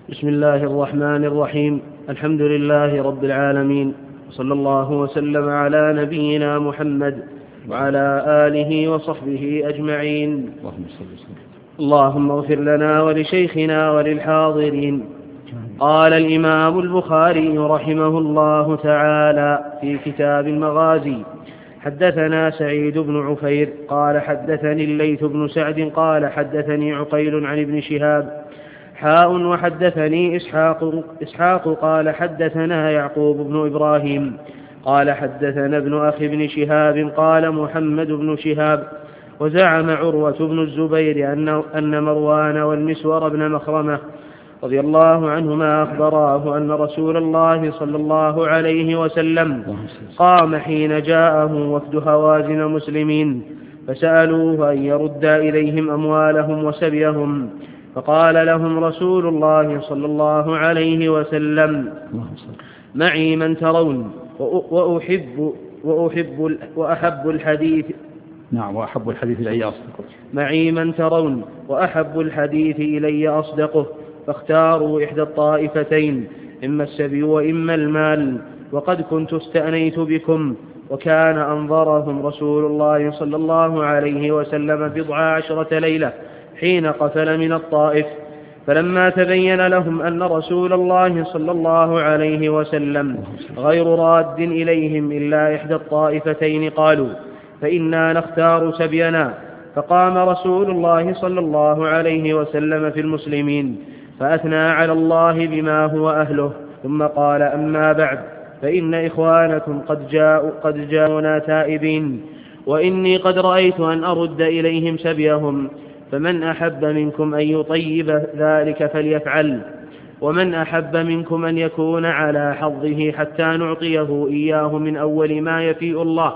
بسم الله الرحمن الرحيم. الحمد لله رب العالمين، صلى الله وسلم على نبينا محمد وعلى آله وصحبه أجمعين. اللهم اغفر لنا ولشيخنا وللحاضرين. قال الإمام البخاري رحمه الله تعالى في كتاب المغازي: حدثنا سعيد بن عفير قال حدثني الليث بن سعد قال حدثني عقيل عن ابن شهاب وحدثني إسحاق قال حدثنا يعقوب بن إبراهيم قال حدثنا ابن أخي ابن شهاب قال محمد بن شهاب وزعم عروة بن الزبير أن مروان والمسور بن مخرمة رضي الله عنهما أخبراه أن رسول الله صلى الله عليه وسلم قام حين جاءه وفد هوازن مسلمين فسألوه أن يرد إليهم أموالهم وسبيهم، فقال لهم رسول الله صلى الله عليه وسلم: معي من ترون وأحب الحديث إلي أصدقه. معي من ترون وأحب الحديث إلي أصدقه، فاختاروا إحدى الطائفتين، إما السبي وإما المال، وقد كنت استأنيت بكم. وكان أنظرهم رسول الله صلى الله عليه وسلم 14 ليلة حين قفل من الطائف، فلما تبين لهم أن رسول الله صلى الله عليه وسلم غير راد إليهم إلا إحدى الطائفتين قالوا: فإنا نختار سبينا. فقام رسول الله صلى الله عليه وسلم في المسلمين فأثنى على الله بما هو أهله، ثم قال: أما بعد، فإن إخوانكم قد جاءونا تائبين، وإني قد رأيت أن أرد إليهم سبيهم، فمن أحب منكم أن يطيب ذلك فليفعل، ومن أحب منكم أن يكون على حظه حتى نعطيه إياه من أول ما يفيء الله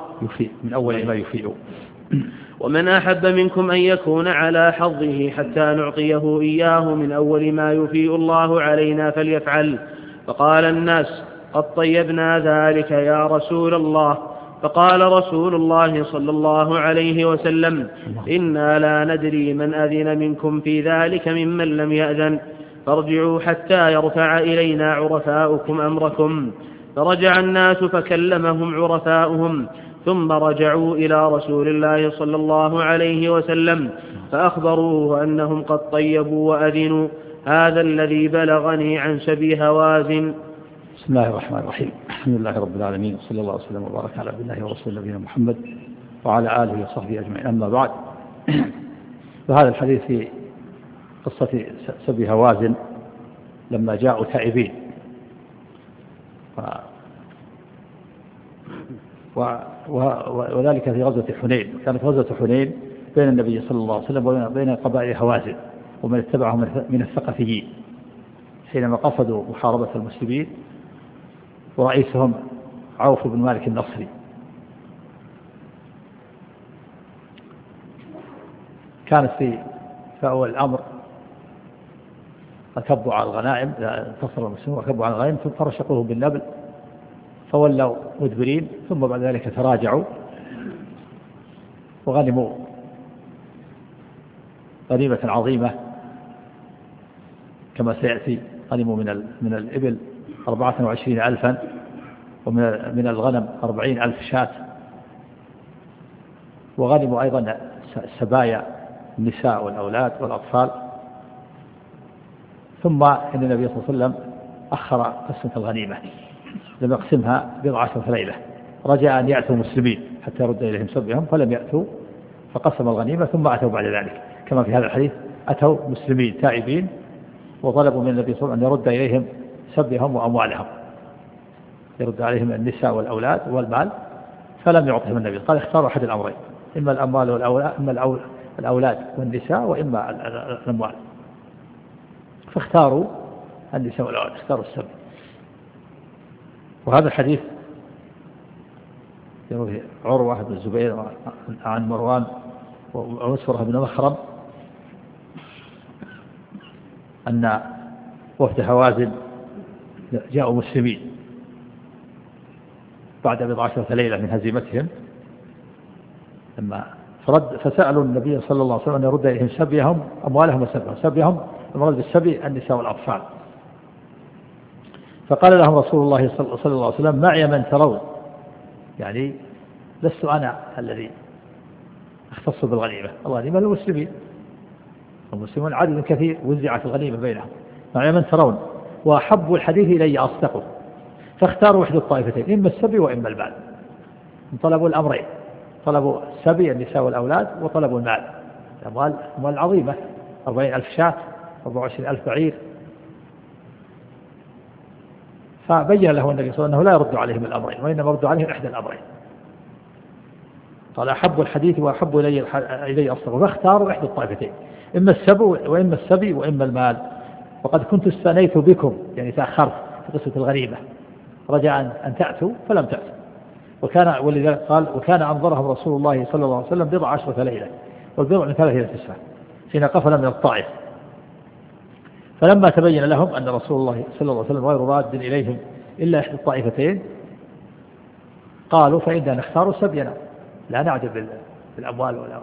ومن أحب منكم أن يكون على حظه حتى نعطيه إياه من أول ما يفيء الله علينا فليفعل. فقال الناس: قد طيبنا ذلك يا رسول الله. فقال رسول الله صلى الله عليه وسلم: إنا لا ندري من أذن منكم في ذلك ممن لم يأذن، فارجعوا حتى يرفع إلينا عرفاؤكم أمركم. فرجع الناس فكلمهم عرفاؤهم، ثم رجعوا إلى رسول الله صلى الله عليه وسلم فأخبروه أنهم قد طيبوا وأذنوا. هذا الذي بلغني عن سبي هوازن. بسم الله الرحمن الرحيم. الحمد لله رب العالمين، وصلى الله وسلم وبارك على عبد الله ورسول نبينا محمد وعلى آله وصحبه أجمعين. أما بعد، فهذا الحديث في قصة سبي هوازن لما جاءوا تائبين، وذلك في غزوة حنين. كانت غزوة حنين بين النبي صلى الله عليه وسلم وبين قبائل هوازن ومن اتبعهم من الثقفيين حينما قصدوا محاربة المسلمين، ورئيسهم عوف بن مالك النصري. كانت في أول الأمر ركبوا على الغنائم، انتصر المسلمون ركبوا على الغنائم فرشقوه بالنبل فولوا مدبرين، ثم بعد ذلك تراجعوا وغنموا غنيمة عظيمة كما سيأتي. غنموا من الإبل 24,000، ومن الغنم 40,000 شاة، وغنموا أيضا السبايا النساء والأولاد والأطفال. ثم إن النبي صلى الله عليه وسلم أخر قسمة الغنيمة، لم يقسمها 14 ليلة، رجاء أن يأتوا مسلمين حتى يرد إليهم سبيهم، فلم يأتوا فقسم الغنيمة، ثم أتوا بعد ذلك كما في هذا الحديث، أتوا مسلمين تائبين وطلبوا من النبي صلى الله عليه وسلم أن يرد إليهم سبيهم وأموالهم، يرد عليهم النساء والأولاد والمال، فلم يعطهم النبي. قال: اختاروا أحد الأمرين، إما الأموال والأولاد، إما الأولاد والنساء، وإما الأموال. فاختاروا النساء والأولاد، اختاروا السبي. وهذا الحديث يروي عروة بن الزبير عن مروان ومسور بن مخرم أن وفد هوازن جاءوا مسلمين بعد 14 ليلة من هزيمتهم، لما فسألوا النبي صلى الله عليه وسلم أن يرد إليهم سبيهم أموالهم وسبيهم. سبيهم المراد بالسبي النساء والأطفال، فقال لهم رسول الله صلى الله عليه وسلم معي من ترون، يعني لست أنا الذي اختص بالغنيمة، الغنيمة للمسلمين، المسلمون عدد كثير وزعت الغنيمة بينهم، معي من ترون وأحب الحديث إلي أصدقه، فاختاروا إحدى الطائفتين إما السبي وإما المال. طلبوا الأمرين، طلبوا السبي النساء والأولاد، وطلبوا المال، الأموال عظيمة، 40,000 شاة، 24,000 بعير. فبين له النبي صلى الله عليه وسلم أنه لا يرد عليهم الأمرين، وإنما يرد عليهم إحدى الأمرين. قال أحب الحديث وأحب إلي أصدقه، فاختاروا إحدى الطائفتين، إما السبي وإما المال. وقد كنت استنيت بكم، يعني تأخرت في قصة الغنيمة رجاء أن تأتوا فلم تأتوا. ولذلك قال وكان أنظرهم رسول الله صلى الله عليه وسلم 10 ليلة، والبضع من 3 إلى 9 حين قفل من الطائف. فلما تبين لهم أن رسول الله صلى الله عليه وسلم غير راد إليهم إلا إحدى الطائفتين قالوا فإننا نختار سبينا، لا نعجب بالأموال ولا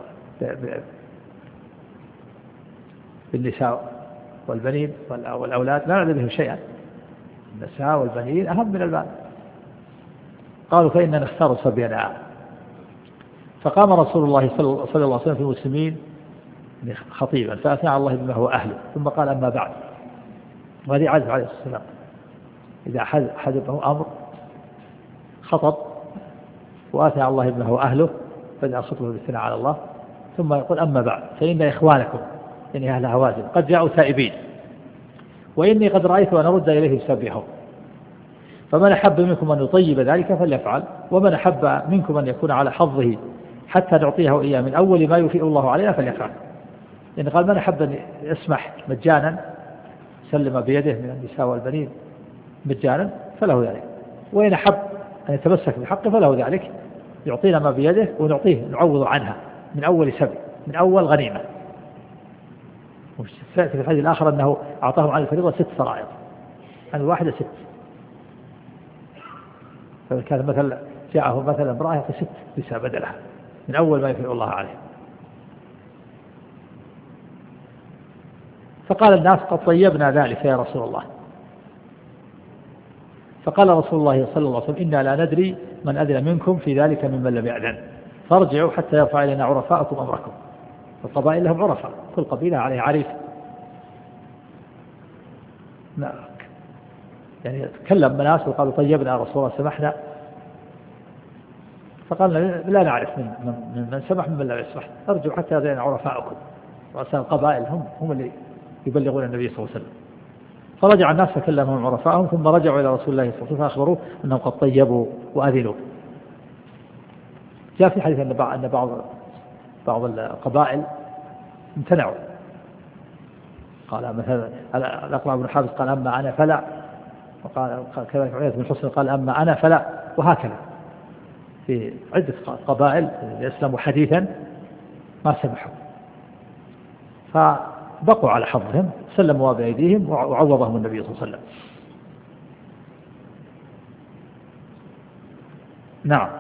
بالنساء والبنين والأولاد، لا نعجب بهم شيئا، النساء والبنين أهم من المال. قالوا فإننا نختار سبينا. فقام رسول الله صلى الله عليه وسلم في المسلمين خطيبا فأثنى على الله بما هو أهله، ثم قال أما بعد. وهذه عادة عليه الصلاة والسلام، إذا حدثه أمر خطب وآتى على الله بما هو أهله بدأ خطبه بالثناء على الله، ثم يقول أما بعد فإن إخوانكم يعني أهل هوازن قد جاءوا تائبين، وإني قد رأيت أن أرد إليه سبيهم، فمن أحب منكم أن يطيب ذلك فليفعل، ومن أحب منكم أن يكون على حظه حتى نعطيه إياه من أول ما يفيء الله علينا فليفعل. يعني قال من أحب أن يسمح مجانا سلم بيده من النساء والبنين مجانا فله ذلك، وإن أحب أن يتمسك بحقه فله ذلك، يعطينا ما بيده ونعطيه نعوض عنها من أول سبي، من أول غنيمة. في الحديث الآخر أنه أعطاهم على الفريضة 6 فرائض، عن الواحدة 6. فكان مثلا جاءه مثلا امرأة يعطي 6 نساء بدلها من أول ما يفعل الله عليه. فقال الناس قد طيبنا ذلك يا رسول الله. فقال رسول الله صلى الله عليه وسلم إنا لا ندري من أذن منكم في ذلك ممن لم يأذن، فارجعوا حتى يرفع إلينا عرفاءكم أمركم. القبائل لهم عرفاء، كل قبيلة عليه عريف. يعني تكلم ناس وقالوا طيبنا يا رسول الله سمحنا، فقال لا نعرف من سمح ممن لا يسمح، ارجعوا حتى يرفع عرفاءكم. رؤساء القبائل هم اللي يبلغون النبي صلى الله عليه وسلم. فرجع الناس فكلمهم عرفاءهم، ثم رجعوا إلى رسول الله صلى الله عليه وسلم فأخبروه أنهم قد طيبوا وأذنوا. جاء في حديث أن بعض القبائل امتنعوا، قال مثلا الأقرع بن حابس قال أما أنا فلا، وقال كذلك عياذ بن حسن قال أما أنا فلا، وهكذا في عدة قبائل يسلموا حديثا ما سمحوا، فبقوا على حظهم، سلموا بأيديهم وعوضهم النبي صلى الله عليه وسلم. نعم.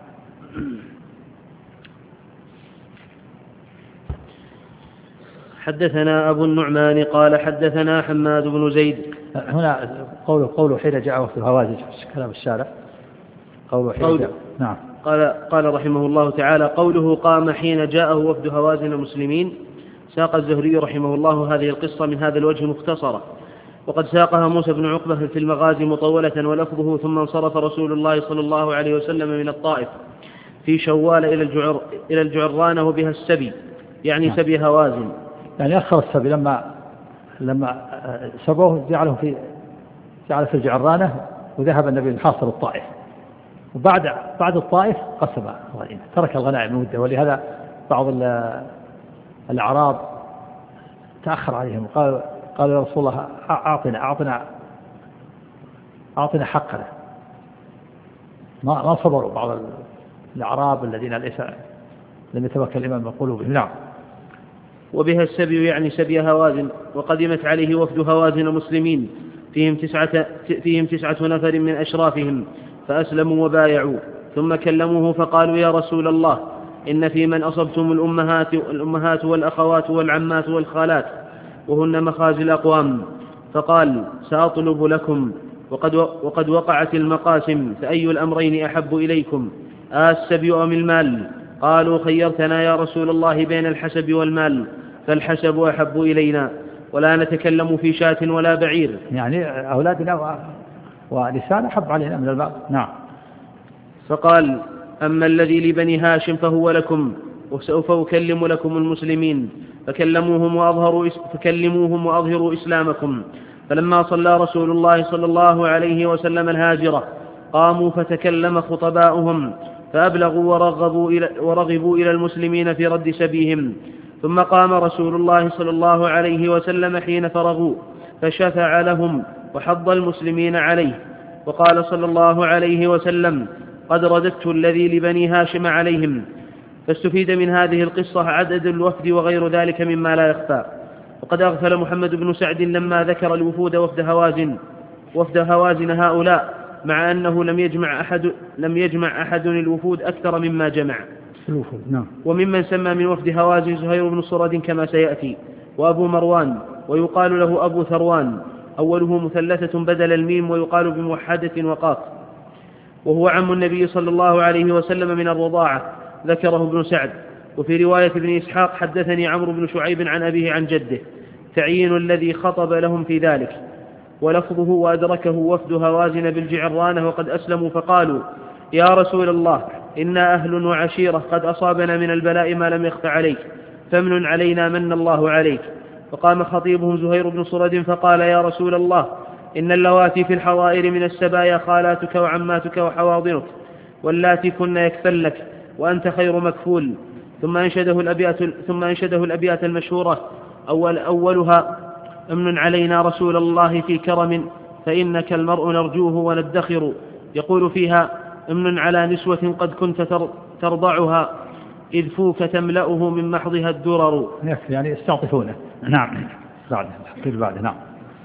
حدثنا أبو النعمان قال حدثنا حماد بن زيد. هنا قوله حين جاء وفد الهوازن، كلام الشارع قوله حين جاء. نعم. قال رحمه الله تعالى قوله قام حين جاءه وفد هوازن المسلمين. ساق الزهري رحمه الله هذه القصة من هذا الوجه مختصرة، وقد ساقها موسى بن عقبة في المغازي مطولة ولفظه ثم انصرف رسول الله صلى الله عليه وسلم من الطائف في شوال إلى الجعرانة وبها السبي، يعني سبي هوازن، يعني أخر السبي لما سبوه جعل في الجعرانة، وذهب النبي الحاصر الطائف، وبعد الطائف قسم الغنيمة، ترك الغنائم مدة. ولهذا بعض الأعراب تأخر عليهم، قال يا رسول الله أعطنا حقنا. ما صبروا بعض الأعراب الذين لم يتمكن الإمام من قلوبهم. نعم. وبها السبي يعني سبي هوازن. وقدمت عليه وفد هوازن مسلمين فيهم 9 نفر من أشرافهم، فأسلموا وبايعوا، ثم كلموه فقالوا يا رسول الله إن في من أصبتم الأمهات والأخوات والعمات والخالات، وهن مخازي الأقوام. فقال سأطلب لكم وقد وقعت المقاسم، فأي الأمرين أحب إليكم، السبي أم المال؟ قالوا خيرتنا يا رسول الله بين الحسب والمال، فالحسب أحب إلينا، ولا نتكلم في شاة ولا بعير. يعني أولادنا ولسان أحب علينا من المال. نعم. فقال أما الذي لبني هاشم فهو لكم، وسوف أكلم لكم المسلمين، فكلموهم وأظهروا إسلامكم. فلما صلى رسول الله صلى الله عليه وسلم الهاجرة قاموا فتكلم خطباؤهم فأبلغوا ورغبوا إلى المسلمين في رد سبيهم. ثم قام رسول الله صلى الله عليه وسلم حين فرغوا فشفع لهم وحض المسلمين عليه، وقال صلى الله عليه وسلم قد رددت الذي لبني هاشم عليهم. فاستفيد من هذه القصة عدد الوفد وغير ذلك مما لا يخفى. وقد أغفل محمد بن سعد لما ذكر الوفود وفد هوازن هؤلاء، مع أنه لم يجمع أحد الوفود أكثر مما جمع. وممن سمى من وفد هوازن زهير بن صرد كما سيأتي، وأبو مروان، ويقال له أبو ثروان، أوله مثلثة بدل الميم، ويقال بموحدة وقاف، وهو عم النبي صلى الله عليه وسلم من الرضاعة، ذكره ابن سعد. وفي رواية ابن إسحاق حدثني عمرو بن شعيب عن أبيه عن جده، تعيين الذي خطب لهم في ذلك. ولفظه وأدركه وفد هوازن بالجعرانة وقد أسلموا فقالوا يا رسول الله إنا أهل وعشيرة قد أصابنا من البلاء ما لم يخف عليك، فمن علينا من الله عليك. فقام خطيبهم زهير بن صرد فقال يا رسول الله إن اللواتي في الحظائر من السبايا خالاتك وعماتك وحواضنك، واللاتي كن يكفلك وأنت خير مكفول. ثم أنشده الأبيات المشهورة، أولها أمن علينا رسول الله في كرم، فإنك المرء نرجوه وندخر. يقول فيها أمن على نسوة قد كنت ترضعها، إذ فوك تملأه من محضها الدرر. يعني استعطفونه. نعم. بعد. نعم.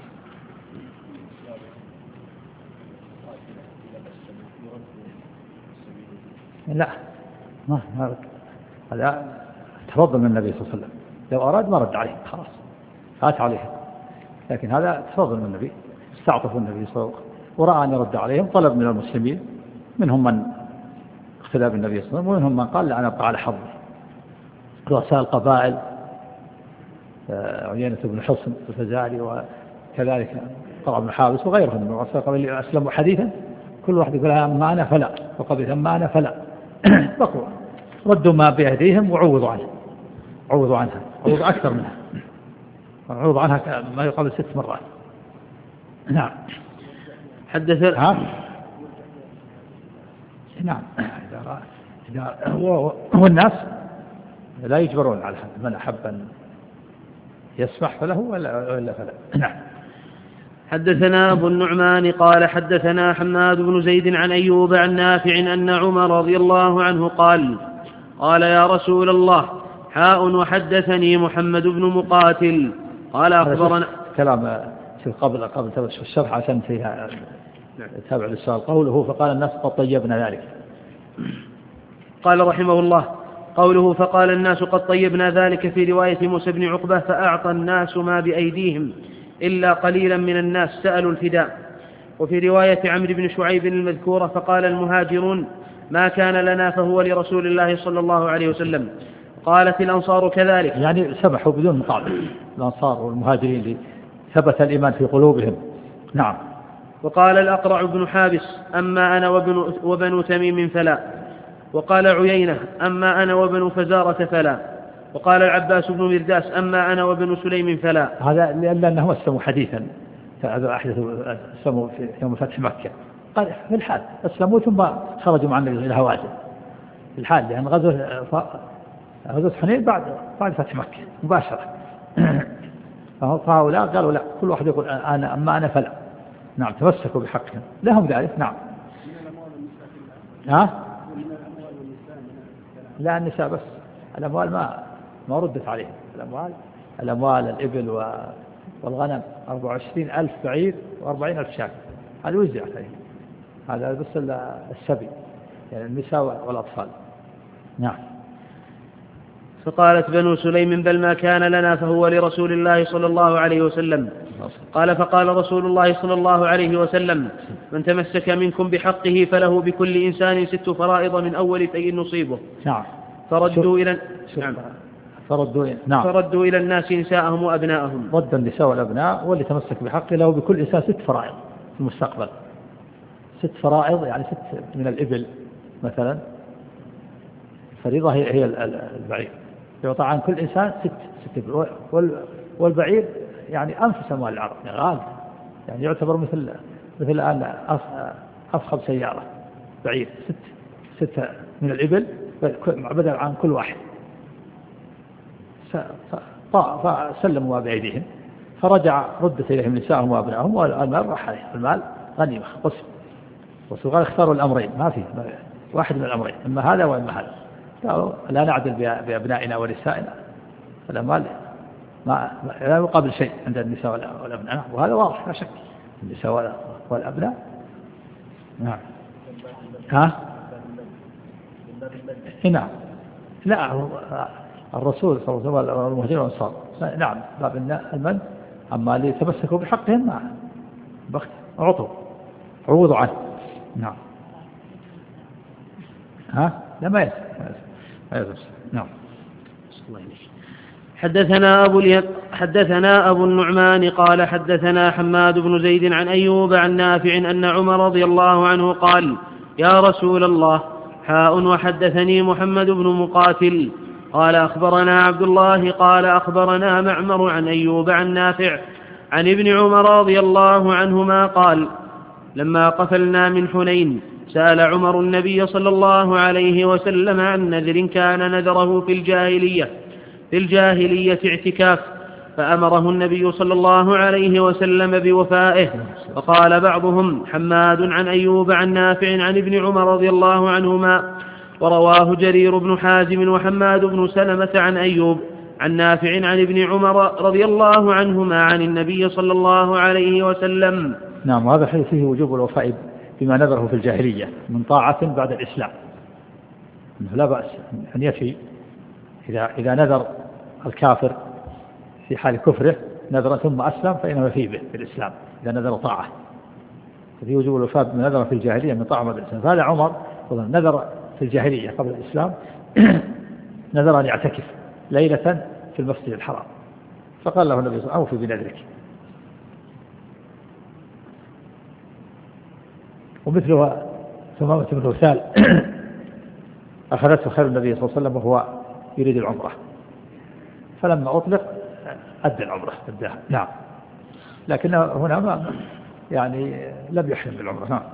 لا، ما هذا تفضل من النبي صلى الله عليه وسلم، لو أراد ما رد عليه خلاص فات عليه، لكن هذا تفضل من النبي، استعطف النبي صلى الله عليه وسلم ورأى أن يرد عليهم، طلب من المسلمين، منهم من اقتدى بالنبي صلى الله عليه وسلم ومنهم من قال لا أنا أبقى على حظي. رؤساء القبائل عيينة بن حصن الفزاري، وكذلك قرع بن حابس وغيرهم من رؤساء القبائل أسلموا حديثا، كل واحد يقول أما أنا فلا، وقبل أما أنا فلا. بقوا ردوا ما بأيديهم وعوضوا عنها، عوضوا أكثر منها، عوضوا عنها ما يقابل 6 مرات. نعم. نعم. والناس لا يجبرون على من أحب أن يسمح فله ولا فلا. نعم. حدثنا أبو النعمان قال حدثنا حماد بن زيد عن أيوب عن نافع أن عمر رضي الله عنه قال يا رسول الله وحدثني محمد بن مقاتل قال أخبرنا. كلام قبل الشرح عشان فيها تابع للسؤال. قوله فقال الناس قد طيبنا ذلك. قال رحمه الله قوله فقال الناس قد طيبنا ذلك في رواية موسى بن عقبة فأعطى الناس ما بأيديهم إلا قليلا من الناس سألوا الفداء. وفي رواية عمرو بن شعيب المذكورة فقال المهاجرون ما كان لنا فهو لرسول الله صلى الله عليه وسلم. قالت الأنصار كذلك، يعني سمحوا بدون مقابل الأنصار والمهاجرين ثبت الإيمان في قلوبهم. نعم. وقال الأقرع بن حابس أما أنا وبنو تميم فلا. وقال عيينة أما أنا وبنو فزارة فلا. وقال العباس بن مرداس أما أنا وبنو سليم فلا. هذا لأنهم أسلموا حديثا، أسلموا في يوم فتح مكة، قال في الحال أسلموا ثم خرجوا مع النبي إلى هوازن في الحال، لأن غزوة حنين بعد فتح مكة مباشرة. فهؤلاء قالوا لا، كل واحد يقول أنا أما أنا فلا. نعم. تمسكوا بحقهم لهم ذلك. نعم. لا النساء بس، الأموال ما ردت عليهم. الأموال الإبل والغنم 24,000 بعير و40,000 شاة، هذا وزعت عليهم، هذا بس السبي، يعني النساء والأطفال. نعم. فقالت بنو سليم بل ما كان لنا فهو لرسول الله صلى الله عليه وسلم. قال فقال رسول الله صلى الله عليه وسلم من تمسك منكم بحقه فله بكل إنسان 6 فرائض من أول في نصيبه. نعم. فردوا إلى الناس نساءهم وأبناءهم. رد النساء والأبناء واللي تمسك بحقه له بكل إنسان 6 فرائض في المستقبل. 6 فرائض يعني 6 من الإبل مثلا، الفريضة هي البعير، يعطى عن كل إنسان 6 إبل، والبعير يعني أنفس أموال العرب، يعني غالي، يعني يعتبر مثل الآن أفخم سيارة بعير، 6 من الإبل بدل عن كل واحد. فسلموا بأيديهم، فرجع ردت إليهم نساءهم وأبنائهم، والمال راح عليه، المال غنيمة قسم. وقال اختاروا الأمرين، ما في واحد من الأمرين، إما هذا وإما هذا. قالوا لا نعدل بأبنائنا ونسائنا، الأموال لا يقابل شيء عند النساء والأبناء، وهذا واضح لا شك، النساء والأبناء. نعم. نعم. لا، الرسول صلى الله عليه وسلم والمهاجرين والأنصار نعم باب المن، أما اللي تمسكوا بحقهم ما عوضوا عنه. نعم. لا يزال. نعم. حدثنا أبو النعمان قال حدثنا حماد بن زيد عن أيوب عن نافع أن عمر رضي الله عنه قال يا رسول الله وحدثني محمد بن مقاتل قال أخبرنا عبد الله قال أخبرنا معمر عن أيوب عن نافع عن ابن عمر رضي الله عنهما قال لما قفلنا من حنين سأل عمر النبي صلى الله عليه وسلم عن نذر كان نذره في الجاهلية اعتكاف، فأمره النبي صلى الله عليه وسلم بوفائه. فقال بعضهم حماد عن أيوب عن نافع عن ابن عمر رضي الله عنهما، ورواه جرير بن حازم وحماد بن سلمة عن أيوب عن نافع عن ابن عمر رضي الله عنهما عن النبي صلى الله عليه وسلم. نعم. وهذا الحديث فيه وجوب الوفاء بما نذره في الجاهلية من طاعة بعد الإسلام، لا بأس أن يفي إذا نذر الكافر في حال كفره نذر ثم أسلم فإنه يفي به في الإسلام إذا نذر طاعة، ففي وجوب الوفاء بما نذر في الجاهلية من طاعة بعد الإسلام. فهذا عمر نذر في الجاهلية قبل الإسلام نذر أن يعتكف ليلة في المسجد الحرام، فقال له النبي صلى الله عليه وسلم أوفي بنذرك. ومثلها ثمامة بن وثال أخذته خير النبي صلى الله عليه وسلم وهو يريد العمرة، فلما أطلق أدى العمرة أداها. نعم. لكن هنا يعني لم يحرم بالعمرة. نعم.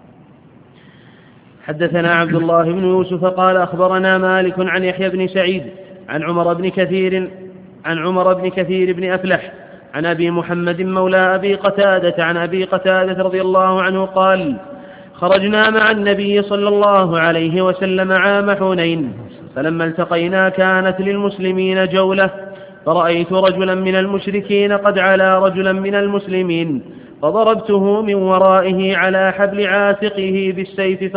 حدثنا عبد الله بن يوسف قال أخبرنا مالك عن يحيى بن سعيد عن عمر بن كثير بن أفلح عن أبي محمد مولى أبي قتادة عن أبي قتادة رضي الله عنه قال خرجنا مع النبي صلى الله عليه وسلم عام حنين، فلما التقينا كانت للمسلمين جولة، فرأيت رجلا من المشركين قد علا رجلا من المسلمين، فضربته من ورائه على حبل عاتقه بالسيف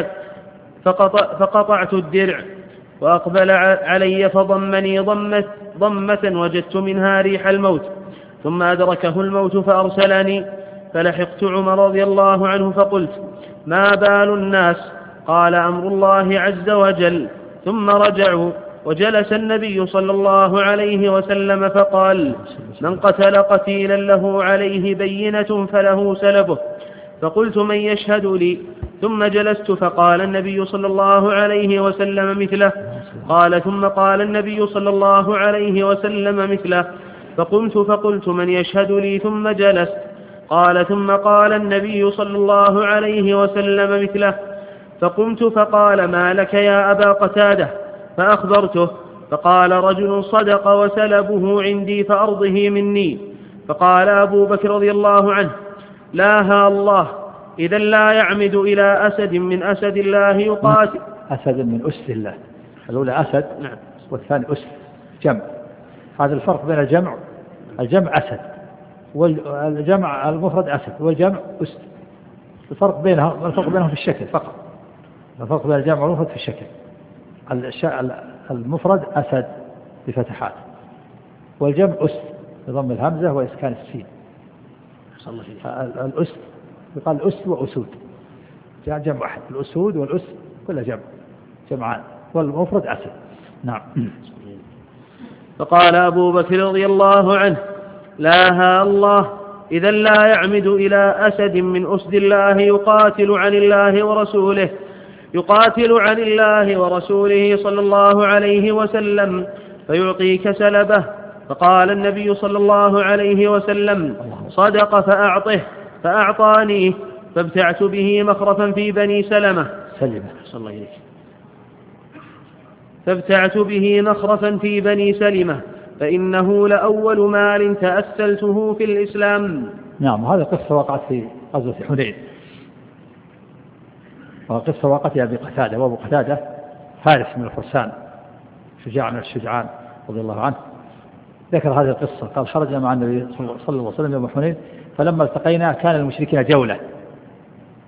فقطعت الدرع، وأقبل علي فضمني ضمة وجدت منها ريح الموت، ثم أدركه الموت فأرسلني، فلحقت عمر رضي الله عنه فقلت ما بال الناس؟ قال أمر الله عز وجل. ثم رجعوا، وجلس النبي صلى الله عليه وسلم فقال من قتل قتيلا له عليه بينة فله سلبه، فقلت من يشهد لي؟ ثم جلست فقال النبي صلى الله عليه وسلم مثله، قال ثم قال النبي صلى الله عليه وسلم مثله، فقلت من يشهد لي؟ ثم جلست، قال ثم قال النبي صلى الله عليه وسلم مثله، فقمت فقال ما لك يا أبا قتادة؟ فأخبرته، فقال رجل صدق وسلبه عندي فأرضه مني. فقال أبو بكر رضي الله عنه لا الله، إذا لا يعمد إلى أسد من أسد الله يقاتل. أسد من أسد الله، الأولى أسد نعم، والثاني أسد جمع. هذا الفرق بين الجمع أسد والجمع المفرد أسد والجمع أسد. الفرق بينهم في الشكل فقط، الفرق بين الجمع والمفرد في الشكل. المفرد أسد بفتحات، والجمع أسد بضم الهمزة وإسكان السين. الأسد يقال الأسد وأسود، جاء جمع واحد، الأسود والأسد كلها جمعان، والمفرد أسد. نعم. فقال أبو بكر رضي الله عنه: لا الله، إذا لا يعمد إلى أسد من أسد الله يقاتل عن الله ورسوله صلى الله عليه وسلم فيعطيك سلبه. فقال النبي صلى الله عليه وسلم: صدق فأعطه، فأعطانيه، فابتعت به مخرفا في بني سلمة. فإنه لأول مال تأسلته في الإسلام. نعم. هذه قصة وقعت في غزوة حنين، وقصة وقعت يا أبي قتادة، وأبو قتادة فارس من الفرسان، شجاع من الشجعان رضي الله عنه. ذكر هذه القصة قال: خرجنا مع النبي صلى الله عليه وسلم يوم حنين، فلما التقينا كان المشركين جولة،